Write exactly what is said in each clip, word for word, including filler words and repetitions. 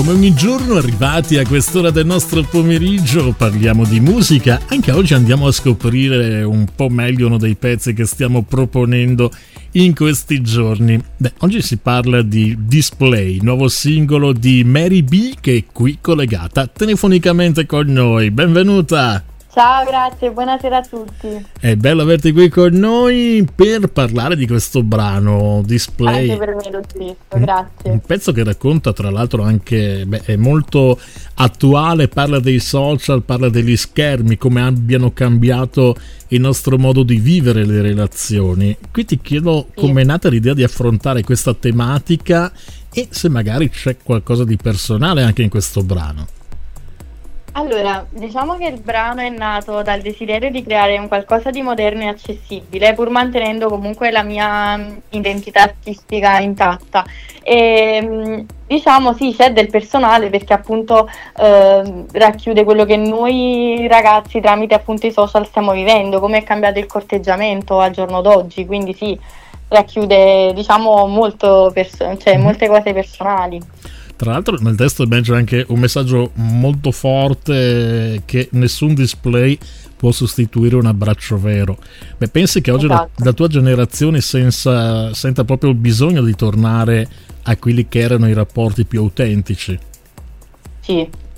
come ogni giorno, arrivati a quest'ora del nostro pomeriggio, parliamo di musica. Anche oggi andiamo a scoprire un po' meglio uno dei pezzi che stiamo proponendo in questi giorni. Beh, oggi si parla di Display, nuovo singolo di Mary B, che è qui collegata telefonicamente con noi. Benvenuta! Ciao, grazie, buonasera a tutti. È bello averti qui con noi per parlare di questo brano Display. Anche per me lo stesso, grazie. Un pezzo che racconta, tra l'altro, anche beh, è molto attuale, parla dei social, parla degli schermi, come abbiano cambiato il nostro modo di vivere le relazioni. Qui ti chiedo sì. Come è nata l'idea di affrontare questa tematica e se magari c'è qualcosa di personale anche in questo brano. Allora, diciamo che il brano è nato dal desiderio di creare un qualcosa di moderno e accessibile, pur mantenendo comunque la mia identità artistica intatta. E diciamo sì, c'è del personale perché appunto eh, racchiude quello che noi ragazzi tramite appunto i social stiamo vivendo, come è cambiato il corteggiamento al giorno d'oggi, quindi sì, racchiude diciamo molto perso- cioè molte cose personali. Tra l'altro nel testo c'è anche un messaggio molto forte che nessun display può sostituire un abbraccio vero. Beh, pensi che oggi esatto. la, la tua generazione senza, senta proprio il bisogno di tornare a quelli che erano i rapporti più autentici? Sì.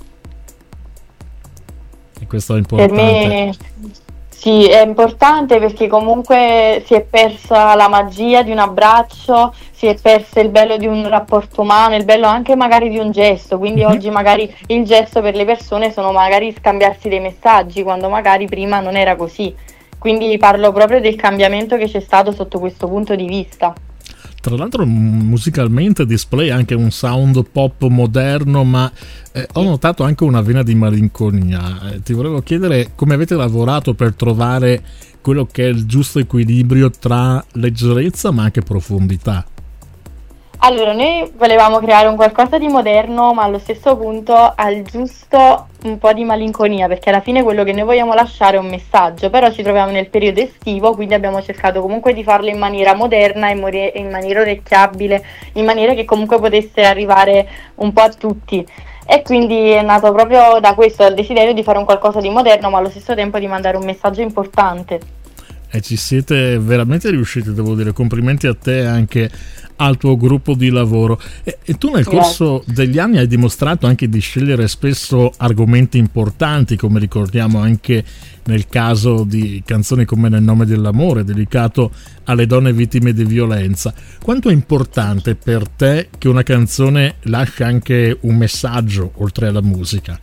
E questo è importante. Per me sì, è importante perché comunque si è persa la magia di un abbraccio, si è perso il bello di un rapporto umano, il bello anche magari di un gesto, quindi mm-hmm. oggi magari il gesto per le persone sono magari scambiarsi dei messaggi, quando magari prima non era così. Quindi parlo proprio del cambiamento che c'è stato sotto questo punto di vista. Tra l'altro musicalmente Display ha anche un sound pop moderno, ma eh, ho notato anche una vena di malinconia. Eh, ti volevo chiedere come avete lavorato per trovare quello che è il giusto equilibrio tra leggerezza ma anche profondità. Allora, noi volevamo creare un qualcosa di moderno, ma allo stesso punto al giusto un po' di malinconia, perché alla fine quello che noi vogliamo lasciare è un messaggio, però ci troviamo nel periodo estivo, quindi abbiamo cercato comunque di farlo in maniera moderna, in, more- in maniera orecchiabile, in maniera che comunque potesse arrivare un po' a tutti. E quindi è nato proprio da questo, dal desiderio di fare un qualcosa di moderno, ma allo stesso tempo di mandare un messaggio importante. E ci siete veramente riusciti, devo dire, complimenti a te e anche al tuo gruppo di lavoro. E, e tu nel corso Grazie. degli anni hai dimostrato anche di scegliere spesso argomenti importanti, come ricordiamo anche nel caso di canzoni come Nel nome dell'amore, dedicato alle donne vittime di violenza. Quanto è importante per te che una canzone lasci anche un messaggio oltre alla musica?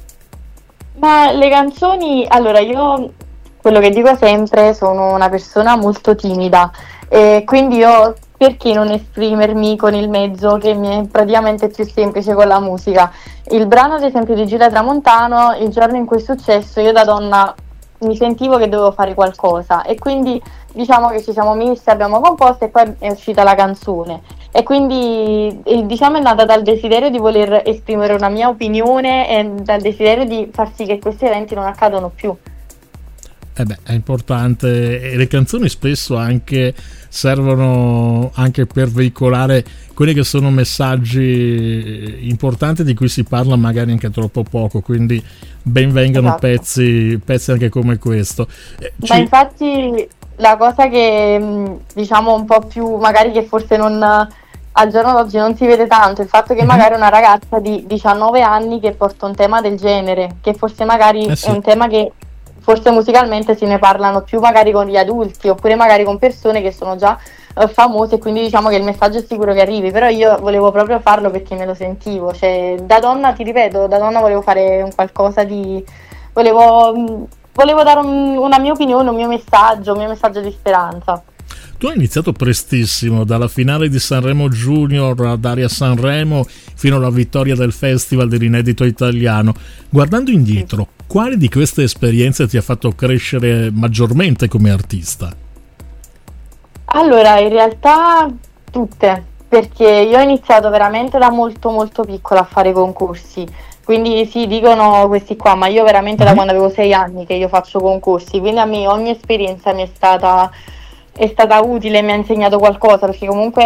Ma le canzoni, allora io quello che dico sempre, sono una persona molto timida e quindi io perché non esprimermi con il mezzo che mi è praticamente più semplice, con la musica. Il brano ad esempio di Giulia Tramontano, il giorno in cui è successo, io da donna mi sentivo che dovevo fare qualcosa e quindi diciamo che ci siamo messi, abbiamo composto e poi è uscita la canzone e quindi diciamo è nata dal desiderio di voler esprimere una mia opinione e dal desiderio di far sì che questi eventi non accadano più. Eh beh, è importante, e le canzoni spesso anche servono anche per veicolare quelli che sono messaggi importanti di cui si parla magari anche troppo poco, quindi ben vengano esatto. pezzi, pezzi anche come questo. Eh, ci... Ma infatti la cosa che diciamo un po' più magari che forse non al giorno d'oggi non si vede tanto, il fatto che mm-hmm. magari una ragazza di diciannove anni che porta un tema del genere, che forse magari eh sì. è un tema che forse musicalmente se ne parlano più magari con gli adulti oppure magari con persone che sono già uh, famose, quindi diciamo che il messaggio è sicuro che arrivi, però io volevo proprio farlo perché me lo sentivo, cioè da donna, ti ripeto, da donna volevo fare un qualcosa di volevo, volevo dare un, una mia opinione, un mio messaggio, un mio messaggio di speranza. Tu hai iniziato prestissimo, dalla finale di Sanremo Junior ad Aria Sanremo fino alla vittoria del Festival dell'Inedito Italiano. Guardando indietro, sì. quale di queste esperienze ti ha fatto crescere maggiormente come artista? Allora, in realtà tutte, perché io ho iniziato veramente da molto molto piccola a fare concorsi. Quindi sì, dicono questi qua, ma io veramente mm-hmm. da quando avevo sei anni che io faccio concorsi, quindi a me ogni esperienza mi è stata... è stata utile, mi ha insegnato qualcosa, perché comunque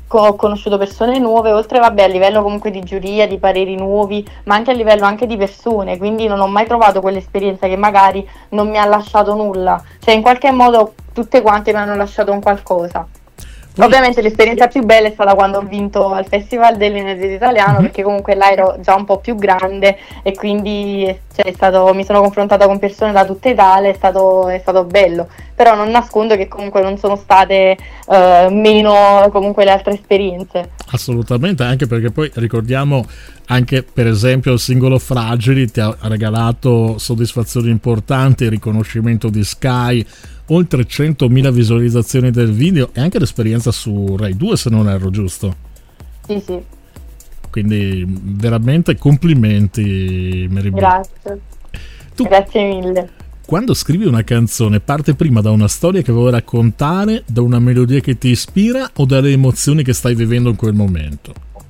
ho conosciuto persone nuove, oltre vabbè a livello comunque di giuria, di pareri nuovi, ma anche a livello anche di persone, quindi non ho mai trovato quell'esperienza che magari non mi ha lasciato nulla, cioè in qualche modo tutte quante mi hanno lasciato un qualcosa. Ovviamente l'esperienza più bella è stata quando ho vinto al Festival dell'Energia Italiano, mm-hmm. perché comunque là ero già un po' più grande e quindi cioè, è stato, mi sono confrontata con persone da tutta Italia, è stato, è stato bello, però non nascondo che comunque non sono state uh, meno comunque le altre esperienze. Assolutamente, anche perché poi ricordiamo anche per esempio il singolo Fragili ti ha regalato soddisfazioni importanti, il riconoscimento di Sky, oltre centomila visualizzazioni del video e anche l'esperienza su Rai due, se non erro, giusto? Sì, sì. Quindi veramente complimenti, Mary B. Grazie. Tu, Grazie mille. Quando scrivi una canzone parte prima da una storia che vuoi raccontare, da una melodia che ti ispira o dalle emozioni che stai vivendo in quel momento?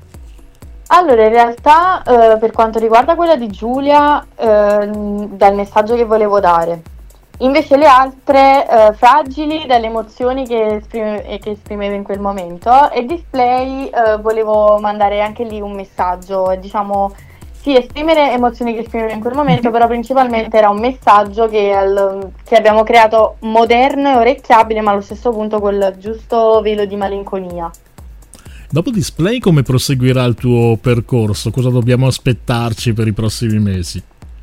Allora, in realtà eh, per quanto riguarda quella di Giulia, eh, dal messaggio che volevo dare. Invece le altre eh, Fragili dalle emozioni che, esprime, che esprimevo in quel momento, e Display eh, volevo mandare anche lì un messaggio, diciamo sì, esprimere emozioni che esprimevo in quel momento, però principalmente era un messaggio che, al, che abbiamo creato moderno e orecchiabile, ma allo stesso punto col giusto velo di malinconia. Dopo Display come proseguirà il tuo percorso? Cosa dobbiamo aspettarci per i prossimi mesi?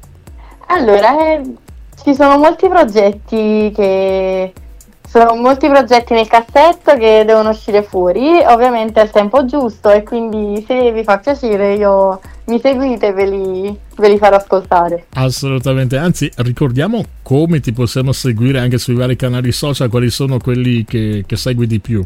Allora, eh, ci sono molti progetti che sono molti progetti nel cassetto che devono uscire fuori, ovviamente al tempo giusto, e quindi se vi fa piacere io mi seguite e ve li, ve li farò ascoltare. Assolutamente, anzi ricordiamo come ti possiamo seguire anche sui vari canali social, quali sono quelli che, che segui di più.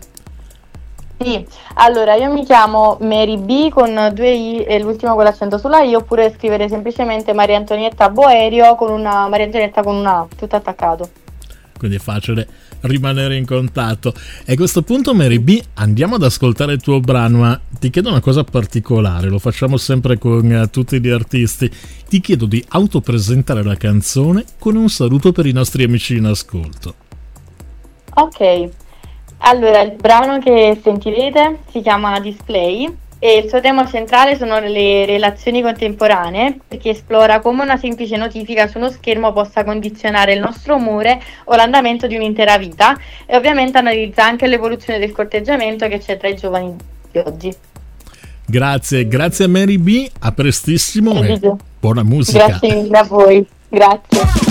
Sì, allora io mi chiamo Mary B con due i e l'ultimo con l'accento sulla i, oppure scrivere semplicemente Maria Antonietta Boerio con una Maria Antonietta con una A, tutto attaccato. Quindi è facile rimanere in contatto. E a questo punto, Mary B, andiamo ad ascoltare il tuo brano, ma ti chiedo una cosa particolare, lo facciamo sempre con uh, tutti gli artisti. Ti chiedo di autopresentare la canzone con un saluto per i nostri amici in ascolto. Ok. Allora, il brano che sentirete si chiama Display e il suo tema centrale sono le relazioni contemporanee, perché esplora come una semplice notifica su uno schermo possa condizionare il nostro umore o l'andamento di un'intera vita, e ovviamente analizza anche l'evoluzione del corteggiamento che c'è tra i giovani di oggi. Grazie, grazie a Mary B, a prestissimo e, e buona musica. Grazie mille a voi, grazie.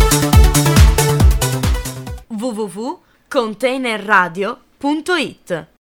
w w w punto container radio punto it